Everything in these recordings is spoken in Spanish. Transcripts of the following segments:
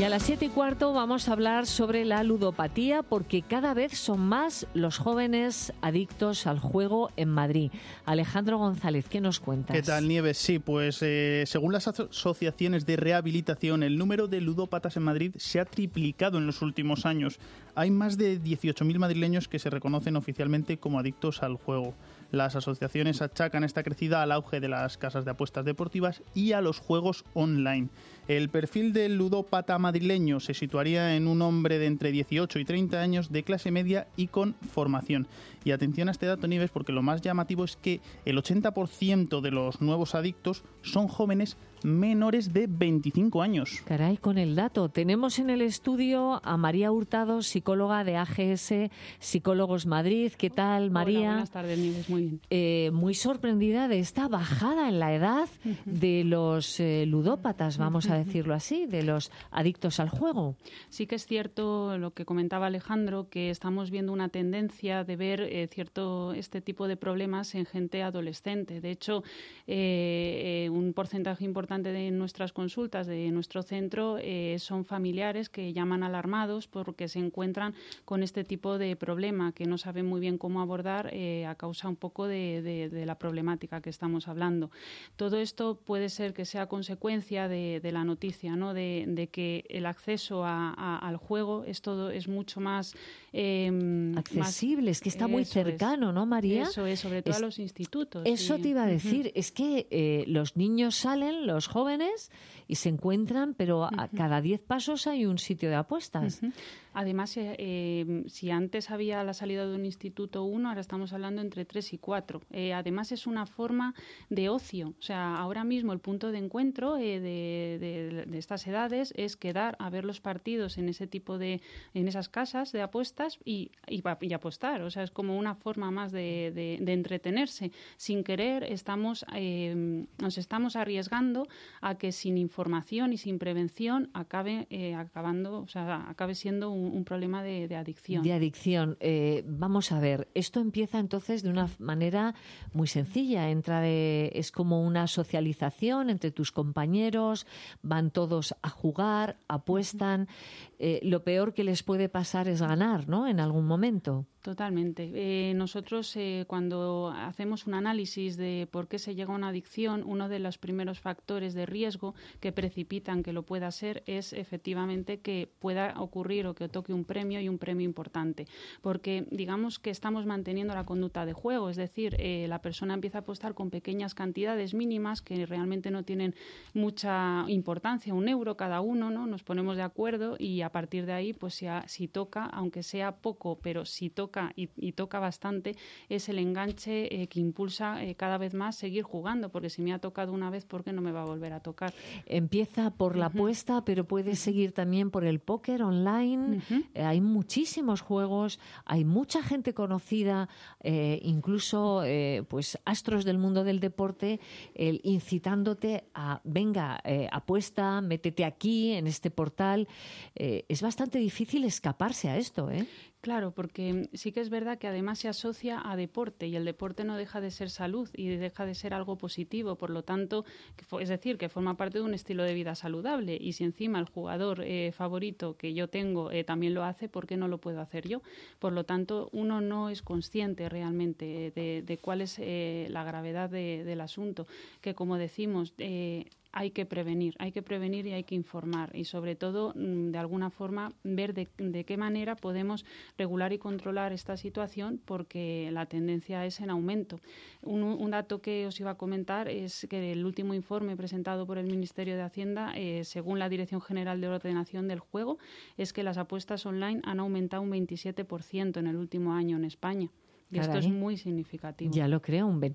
Y a las 7:15 vamos a hablar sobre la ludopatía, porque cada vez son más los jóvenes adictos al juego en Madrid. Alejandro González, ¿qué nos cuentas? ¿Qué tal, Nieves? Sí, pues según las asociaciones de rehabilitación, el número de ludópatas en Madrid se ha triplicado en los últimos años. Hay más de 18.000 madrileños que se reconocen oficialmente como adictos al juego. Las asociaciones achacan esta crecida al auge de las casas de apuestas deportivas y a los juegos online. El perfil del ludópata madrileño se situaría en un hombre de entre 18 y 30 años, de clase media y con formación. Y atención a este dato, Nieves, porque lo más llamativo es que el 80% de los nuevos adictos son jóvenes menores de 25 años. Caray, con el dato. Tenemos en el estudio a María Hurtado, psicóloga de AGS Psicólogos Madrid. ¿Qué tal, María? Hola, buenas tardes, Nieves. Muy bien. Muy sorprendida de esta bajada en la edad de los ludópatas, vamos a decirlo así, de los adictos al juego. Sí que es cierto lo que comentaba Alejandro, que estamos viendo una tendencia de ver este tipo de problemas en gente adolescente. De hecho, un porcentaje importante de nuestras consultas de nuestro centro son familiares que llaman alarmados porque se encuentran con este tipo de problema que no saben muy bien cómo abordar a causa un poco de la problemática que estamos hablando. Todo esto puede ser que sea consecuencia de la noticia, ¿no? De que el acceso al juego es mucho más accesible, es que está muy cercano, ¿no, María? Eso es, sobre todo a los institutos. Eso sí. te iba a decir, es que los niños salen, los jóvenes, y se encuentran, pero a cada 10 pasos hay un sitio de apuestas. Además, si antes había la salida de un instituto 1, ahora estamos hablando entre 3 y 4. Además, es una forma de ocio. O sea, ahora mismo el punto de encuentro de estas edades es quedar a ver los partidos en esas casas de apuestas y apostar. O sea, es como una forma más de entretenerse. Sin querer, nos estamos arriesgando a que sin información y sin prevención acabe siendo un problema de adicción. De adicción. Vamos a ver, esto empieza entonces de una manera muy sencilla. Es como una socialización entre tus compañeros, van todos a jugar, apuestan. Lo peor que les puede pasar es ganar, ¿no? En algún momento. Totalmente. Nosotros, cuando hacemos un análisis de por qué se llega a una adicción, uno de los primeros factores de riesgo que precipitan que lo pueda ser es efectivamente que pueda ocurrir o que toque un premio y un premio importante. Porque digamos que estamos manteniendo la conducta de juego, es decir, la persona empieza a apostar con pequeñas cantidades mínimas que realmente no tienen mucha importancia, 1 euro cada uno, ¿no? Nos ponemos de acuerdo y a partir de ahí, pues si toca, aunque sea poco, pero si toca y toca bastante, es el enganche que impulsa cada vez más seguir jugando, porque si me ha tocado una vez, ¿por qué no me va a volver a tocar? Empieza por la apuesta, pero puedes seguir también por el póker online. Hay muchísimos juegos, hay mucha gente conocida, incluso pues astros del mundo del deporte, incitándote a, venga, apuesta, métete aquí, en este portal. Es bastante difícil escaparse a esto, ¿eh? Claro, porque sí que es verdad que además se asocia a deporte y el deporte no deja de ser salud y deja de ser algo positivo, por lo tanto, es decir, que forma parte de un estilo de vida saludable y si encima el jugador favorito que yo tengo también lo hace, ¿por qué no lo puedo hacer yo? Por lo tanto, uno no es consciente realmente de cuál es la gravedad del asunto, que como decimos, hay que prevenir y hay que informar y sobre todo de alguna forma ver de qué manera podemos regular y controlar esta situación porque la tendencia es en aumento. Un dato que os iba a comentar es que el último informe presentado por el Ministerio de Hacienda, según la Dirección General de Ordenación del Juego, es que las apuestas online han aumentado un 27% en el último año en España. Y esto es muy significativo. Ya lo creo, un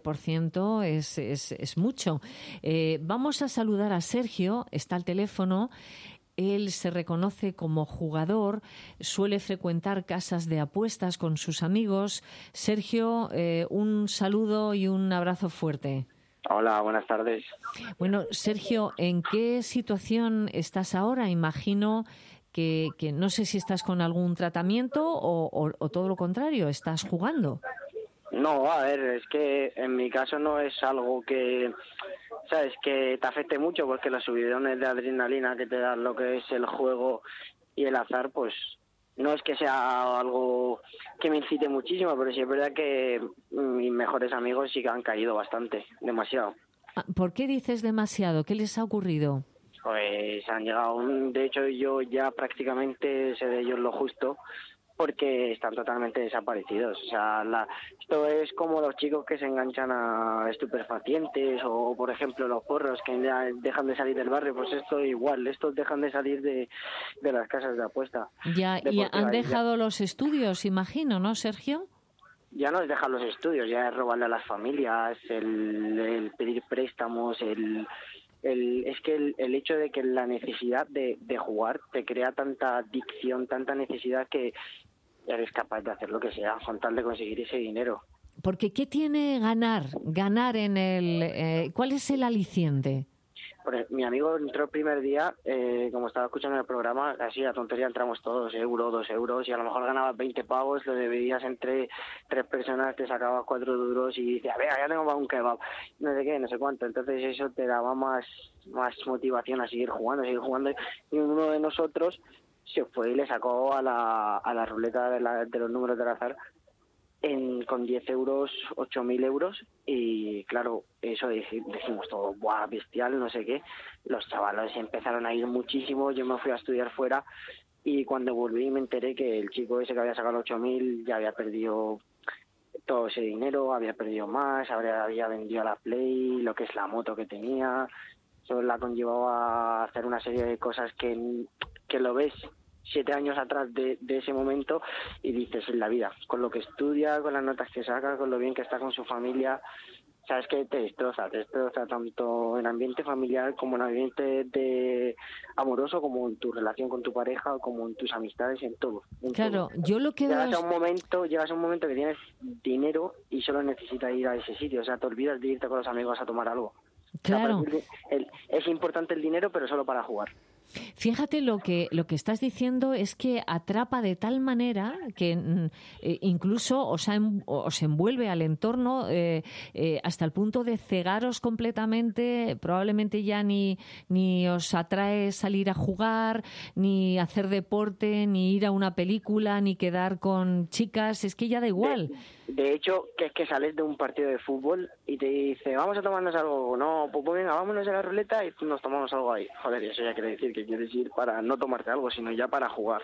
27% es mucho. Vamos a saludar a Sergio, está al teléfono. Él se reconoce como jugador, suele frecuentar casas de apuestas con sus amigos. Sergio, un saludo y un abrazo fuerte. Hola, buenas tardes. Bueno, Sergio, ¿en qué situación estás ahora? Imagino que no sé si estás con algún tratamiento o todo lo contrario, estás jugando. No, a ver, es que en mi caso no es algo que, sabes, que te afecte mucho, porque los subidones de adrenalina que te dan lo que es el juego y el azar, pues no es que sea algo que me incite muchísimo, pero sí es verdad que mis mejores amigos sí que han caído bastante, demasiado. ¿Por qué dices demasiado? ¿Qué les ha ocurrido? Pues han llegado, de hecho yo ya prácticamente sé de ellos lo justo, porque están totalmente desaparecidos. O sea, esto es como los chicos que se enganchan a estupefacientes o, por ejemplo, los porros que ya dejan de salir del barrio. Pues esto igual, estos dejan de salir de las casas de apuesta. Ya, y han dejado los estudios, imagino, ¿no, Sergio? Ya no es dejar los estudios, ya es robarle a las familias, el pedir préstamos, es que el hecho de que la necesidad de jugar te crea tanta adicción, tanta necesidad que eres capaz de hacer lo que sea con tal de conseguir ese dinero. Porque ¿qué tiene ganar en el... ¿cuál es el aliciente? Mi amigo entró el primer día, como estaba escuchando el programa, así a tontería entramos todos, 2 euros, y a lo mejor ganabas 20 pavos, lo dividías entre 3 personas, te sacabas 4 duros y dices, a ver, ya tengo para un kebab, no sé qué, no sé cuánto. Entonces eso te daba más motivación a seguir jugando, y uno de nosotros se fue y le sacó a la ruleta de los números del azar con 10 euros, 8.000 euros, y claro, eso decimos todo, ¡buah, bestial, no sé qué! Los chavales empezaron a ir muchísimo, yo me fui a estudiar fuera, y cuando volví me enteré que el chico ese que había sacado los 8.000 ya había perdido todo ese dinero, había perdido más, había vendido la Play, lo que es la moto que tenía. Eso la conllevaba a hacer una serie de cosas que lo ves 7 años atrás de ese momento y dices, en la vida, con lo que estudia, con las notas que saca, con lo bien que está con su familia, sabes que te destroza tanto en ambiente familiar como en ambiente amoroso, como en tu relación con tu pareja, como en tus amistades, en todo. Claro, yo lo que llegas a un momento que tienes dinero y solo necesitas ir a ese sitio, o sea, te olvidas de irte con los amigos a tomar algo. Claro. O sea, es importante el dinero, pero solo para jugar. Fíjate lo que estás diciendo es que atrapa de tal manera que incluso os envuelve al entorno hasta el punto de cegaros completamente. Probablemente ya ni os atrae salir a jugar, ni hacer deporte, ni ir a una película, ni quedar con chicas. Es que ya da igual. De hecho, que es que sales de un partido de fútbol y te dice, vamos a tomarnos algo. No, pues venga, vámonos a la ruleta y nos tomamos algo ahí. Joder, eso ya quiere decir que quieres ir para no tomarte algo, sino ya para jugar.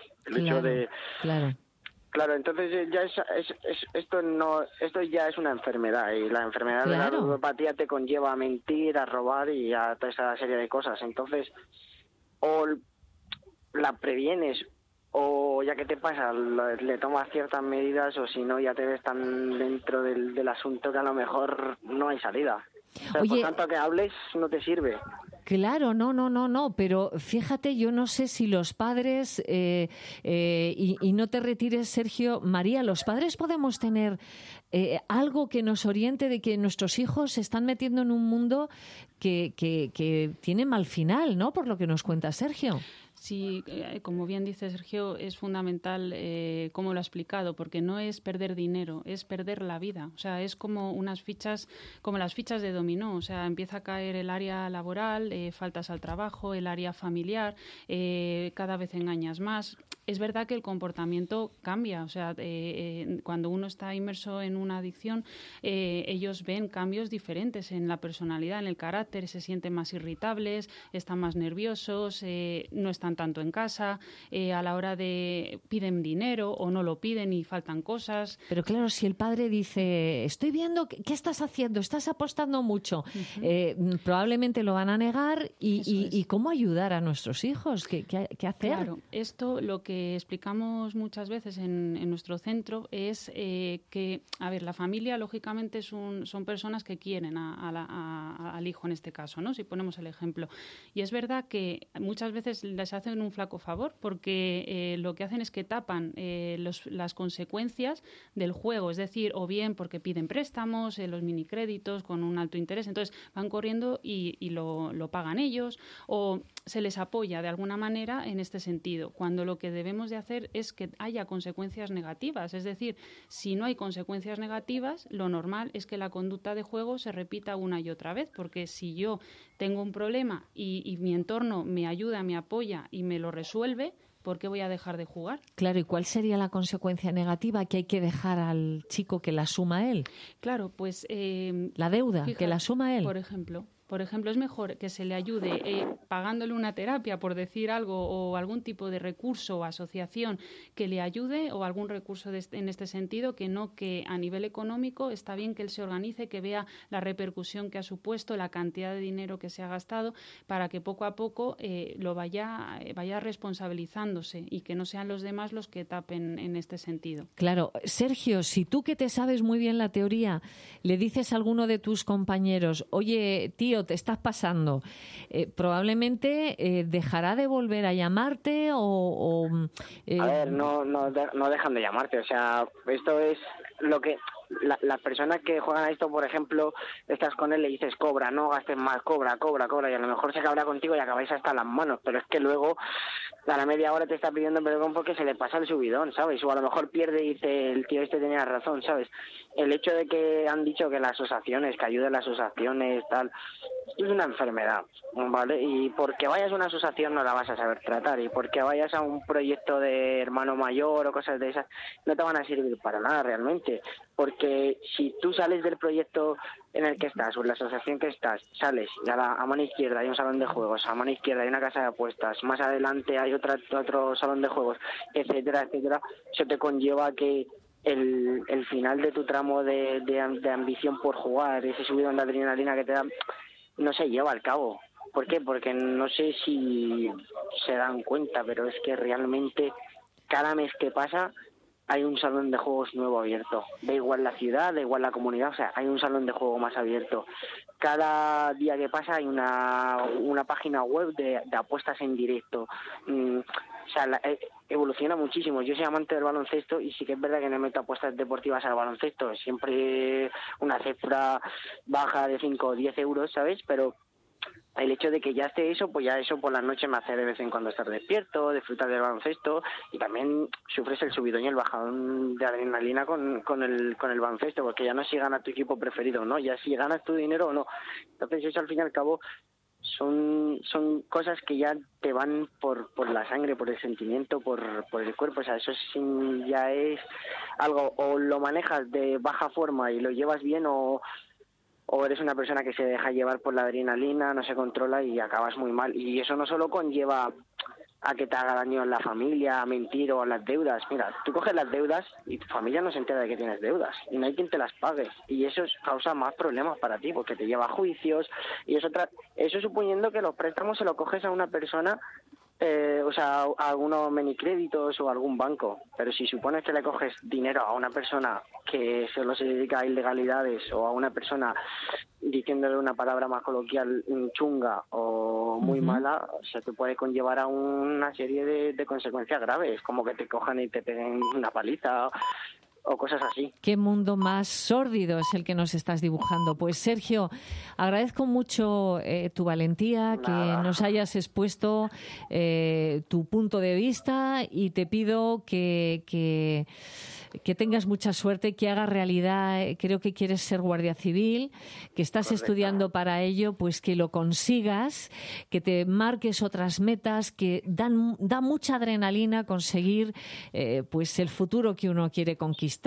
Claro, entonces ya esto ya es una enfermedad, y la enfermedad de la ludopatía te conlleva a mentir, a robar y a toda esa serie de cosas. Entonces, o la previenes, o ya que te pasa, le tomas ciertas medidas, o si no, ya te ves tan dentro del asunto que a lo mejor no hay salida. O sea, por tanto que hables no te sirve. Claro, no, pero fíjate, yo no sé si los padres, y no te retires, Sergio, María, los padres podemos tener algo que nos oriente de que nuestros hijos se están metiendo en un mundo que tiene mal final, ¿no? Por lo que nos cuenta Sergio. Sí, como bien dice Sergio, es fundamental cómo lo ha explicado, porque no es perder dinero, es perder la vida. O sea, es como las fichas de dominó. O sea, empieza a caer el área laboral, faltas al trabajo, el área familiar, cada vez engañas más. Es verdad que el comportamiento cambia. O sea, cuando uno está inmerso en una adicción, ellos ven cambios diferentes en la personalidad, en el carácter, se sienten más irritables, están más nerviosos, no están tanto en casa, a la hora de piden dinero o no lo piden y faltan cosas. Pero claro, si el padre dice, estoy viendo, ¿qué estás haciendo? Estás apostando mucho. Uh-huh. Probablemente lo van a negar y ¿cómo ayudar a nuestros hijos? ¿Qué hacer? Claro, esto lo que explicamos muchas veces en nuestro centro es que, a ver, la familia lógicamente son personas que quieren al hijo en este caso, ¿no? Si ponemos el ejemplo. Y es verdad que muchas veces les hacen un flaco favor porque lo que hacen es que tapan las consecuencias del juego, es decir, o bien porque piden préstamos, los minicréditos con un alto interés, entonces van corriendo y lo pagan ellos, o se les apoya de alguna manera en este sentido, cuando lo que debemos de hacer es que haya consecuencias negativas. Es decir, si no hay consecuencias negativas, lo normal es que la conducta de juego se repita una y otra vez, porque si yo tengo un problema y mi entorno me ayuda, me apoya y me lo resuelve, ¿por qué voy a dejar de jugar? Claro, ¿y cuál sería la consecuencia negativa que hay que dejar al chico que la asuma él? Claro, pues... la deuda, fíjate, que la asuma él. Por ejemplo, es mejor que se le ayude pagándole una terapia, por decir algo, o algún tipo de recurso o asociación que le ayude, o algún recurso en este sentido, que no que a nivel económico está bien que él se organice, que vea la repercusión que ha supuesto, la cantidad de dinero que se ha gastado, para que poco a poco lo vaya responsabilizándose y que no sean los demás los que tapen en este sentido. Claro. Sergio, si tú, que te sabes muy bien la teoría, le dices a alguno de tus compañeros, oye, tío, te estás pasando, probablemente dejará de volver a llamarte o A ver, no dejan de llamarte. O sea, esto es lo que... Las personas que juegan a esto, por ejemplo, estás con él, le dices cobra, no gastes más, cobra, y a lo mejor se cabrea contigo y acabáis hasta las manos, pero es que luego a la media hora te está pidiendo perdón porque se le pasa el subidón, ¿sabes? O a lo mejor pierde y dice, el tío este tenía razón, ¿sabes? El hecho de que han dicho que las asociaciones, que ayuden las asociaciones, tal, es una enfermedad, ¿vale? Y porque vayas a una asociación no la vas a saber tratar, y porque vayas a un proyecto de hermano mayor o cosas de esas, no te van a servir para nada realmente, porque si tú sales del proyecto en el que estás o en la asociación que estás, sales y a mano izquierda hay un salón de juegos, a mano izquierda hay una casa de apuestas, más adelante hay otro salón de juegos, etcétera, etcétera, eso te conlleva que el final de tu tramo de ambición por jugar, ese subidón de adrenalina que te da, no se lleva al cabo. ¿Por qué? Porque no sé si se dan cuenta, pero es que realmente cada mes que pasa hay un salón de juegos nuevo abierto. Da igual la ciudad, da igual la comunidad, o sea, hay un salón de juego más abierto. Cada día que pasa hay una página web de apuestas en directo. O sea, evoluciona muchísimo. Yo soy amante del baloncesto y sí que es verdad que no meto apuestas deportivas al baloncesto. Siempre una cifra baja de 5 o 10 euros, ¿sabes? Pero el hecho de que ya esté eso, pues ya eso por la noche me hace de vez en cuando estar despierto, disfrutar del baloncesto, y también sufres el subidón y el bajón de adrenalina con el baloncesto, porque ya no es si gana tu equipo preferido o no, ya si ganas tu dinero o no. Entonces eso al fin y al cabo son cosas que ya te van por la sangre, por el sentimiento, por el cuerpo. O sea, eso sí ya es algo, o lo manejas de baja forma y lo llevas bien, o eres una persona que se deja llevar por la adrenalina, no se controla y acabas muy mal. Y eso no solo conlleva a que te haga daño en la familia, a mentir o a las deudas. Mira, tú coges las deudas y tu familia no se entera de que tienes deudas y no hay quien te las pague. Y eso causa más problemas para ti porque te lleva a juicios. Y eso suponiendo que los préstamos se los coges a una persona, o sea, a algunos minicréditos o a algún banco. Pero si supones que le coges dinero a una persona que solo se dedica a ilegalidades, o a una persona, diciéndole una palabra más coloquial, chunga o muy mala, se te puede conllevar a una serie de consecuencias graves, como que te cojan y te peguen una paliza o cosas así. Qué mundo más sórdido es el que nos estás dibujando. Pues Sergio, agradezco mucho tu valentía, que nos hayas expuesto tu punto de vista, y te pido que tengas mucha suerte, que hagas realidad. Creo que quieres ser guardia civil, que estás estudiando para ello, pues que lo consigas, que te marques otras metas, que da mucha adrenalina conseguir pues el futuro que uno quiere conquistar.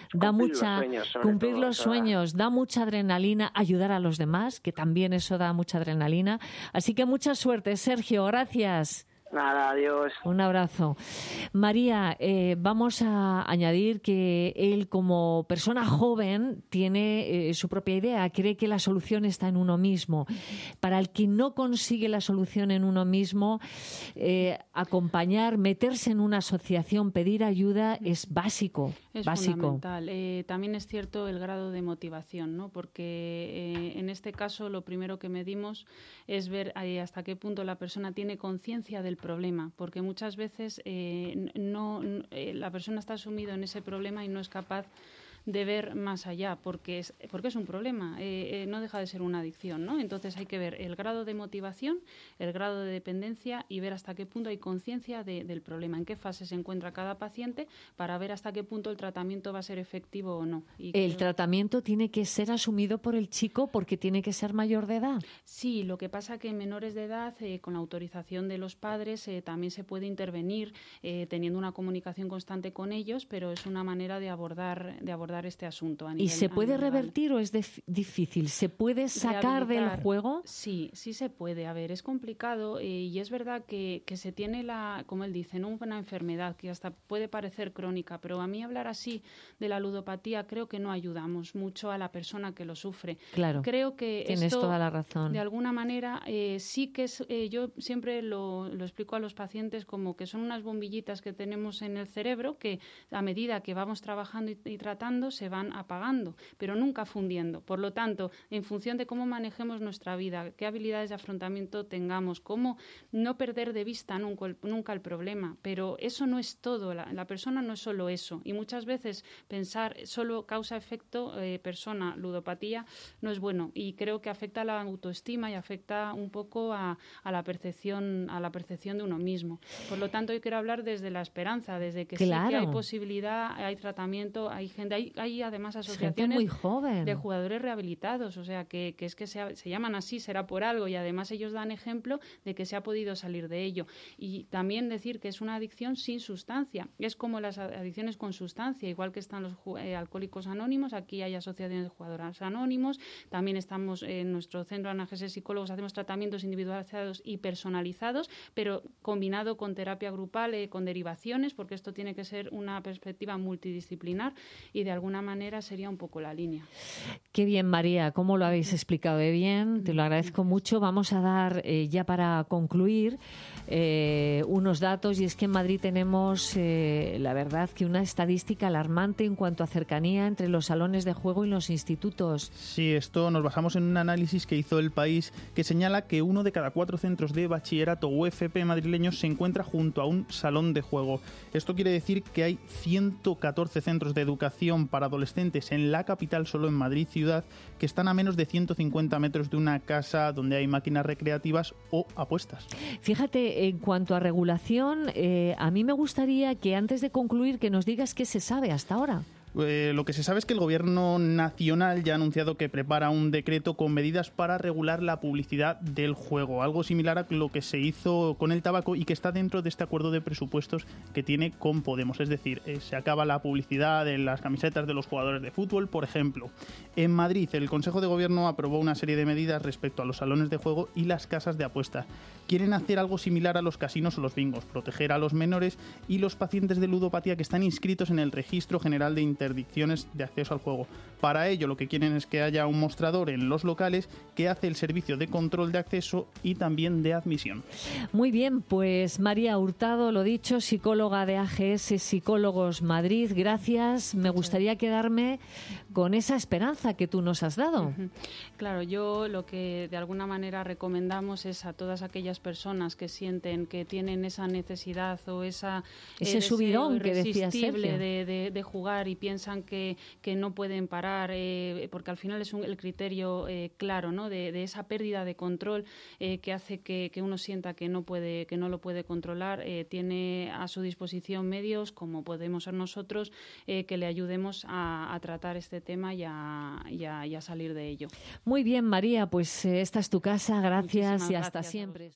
Cumplir los sueños, da mucha adrenalina, ayudar a los demás, que también eso da mucha adrenalina. Así que mucha suerte, Sergio, gracias. Nada, adiós. Un abrazo. María, vamos a añadir que él, como persona joven, tiene su propia idea, cree que la solución está en uno mismo. Para el que no consigue la solución en uno mismo, acompañar, meterse en una asociación, pedir ayuda es básico. Es fundamental. También es cierto el grado de motivación, ¿no? Porque en este caso lo primero que medimos es ver hasta qué punto la persona tiene conciencia del problema, porque muchas veces la persona está sumida en ese problema y no es capaz de ver más allá, porque es un problema, no deja de ser una adicción, ¿no? Entonces hay que ver el grado de motivación, el grado de dependencia y ver hasta qué punto hay conciencia del problema, en qué fase se encuentra cada paciente para ver hasta qué punto el tratamiento va a ser efectivo o no. ¿El tratamiento tiene que ser asumido por el chico porque tiene que ser mayor de edad? Sí, lo que pasa que en menores de edad, con la autorización de los padres, también se puede intervenir teniendo una comunicación constante con ellos, pero es una manera de abordar este asunto. ¿Y se puede revertir o es difícil? ¿Se puede sacar del juego? Sí, sí se puede. A ver, es complicado y es verdad que se tiene como él dice, ¿no? Una enfermedad que hasta puede parecer crónica, pero a mí hablar así de la ludopatía creo que no ayudamos mucho a la persona que lo sufre. Claro, creo que tienes esto, toda la razón. De alguna manera, sí que es, yo siempre lo explico a los pacientes como que son unas bombillitas que tenemos en el cerebro que a medida que vamos trabajando y tratando se van apagando, pero nunca fundiendo. Por lo tanto, en función de cómo manejemos nuestra vida, qué habilidades de afrontamiento tengamos, cómo no perder de vista nunca el problema, pero eso no es todo, la persona no es solo eso, y muchas veces pensar solo causa-efecto, persona, ludopatía, no es bueno, y creo que afecta a la autoestima y afecta un poco a la percepción de uno mismo. Por lo tanto, yo quiero hablar desde la esperanza, desde que claro. Sí que hay posibilidad, hay tratamiento, hay gente, hay además asociaciones muy joven. de jugadores rehabilitados, o sea, que es que se llaman así, será por algo, y además ellos dan ejemplo de que se ha podido salir de ello. Y también decir que es una adicción sin sustancia, es como las adicciones con sustancia, igual que están los alcohólicos anónimos, aquí hay asociaciones de jugadores anónimos, también estamos en nuestro centro de ANAGES Psicólogos, hacemos tratamientos individualizados y personalizados, pero combinado con terapia grupal, con derivaciones, porque esto tiene que ser una perspectiva multidisciplinar y de alguna manera sería un poco la línea. Qué bien, María, cómo lo habéis explicado de bien, te lo agradezco mucho. Vamos a dar ya para concluir unos datos, y es que en Madrid tenemos la verdad que una estadística alarmante en cuanto a cercanía entre los salones de juego y los institutos. Sí, esto nos basamos en un análisis que hizo El País que señala que 1 de cada 4 centros de bachillerato UFP madrileños se encuentra junto a un salón de juego. Esto quiere decir que hay 114 centros de educación para adolescentes en la capital, solo en Madrid ciudad, que están a menos de 150 metros de una casa donde hay máquinas recreativas o apuestas. Fíjate, en cuanto a regulación, a mí me gustaría que antes de concluir que nos digas qué se sabe hasta ahora. Lo que se sabe es que el Gobierno nacional ya ha anunciado que prepara un decreto con medidas para regular la publicidad del juego, algo similar a lo que se hizo con el tabaco y que está dentro de este acuerdo de presupuestos que tiene con Podemos. Es decir, se acaba la publicidad en las camisetas de los jugadores de fútbol, por ejemplo. En Madrid, el Consejo de Gobierno aprobó una serie de medidas respecto a los salones de juego y las casas de apuestas. Quieren hacer algo similar a los casinos o los bingos, proteger a los menores y los pacientes de ludopatía que están inscritos en el Registro General de Interdicciones de acceso al juego. Para ello, lo que quieren es que haya un mostrador en los locales que hace el servicio de control de acceso y también de admisión. Muy bien, pues María Hurtado, lo dicho, psicóloga de AGS Psicólogos Madrid, gracias. Me gustaría quedarme con esa esperanza que tú nos has dado. Claro, yo lo que de alguna manera recomendamos es a todas aquellas personas que sienten que tienen esa necesidad o ese subidón que decía Sergio de jugar y piensan que no pueden parar, porque al final es el criterio claro, ¿no? de esa pérdida de control que hace que uno sienta que no lo puede controlar. Tiene a su disposición medios, como podemos ser nosotros, que le ayudemos a tratar este tema y a salir de ello. Muy bien, María, pues esta es tu casa. Gracias y hasta gracias siempre.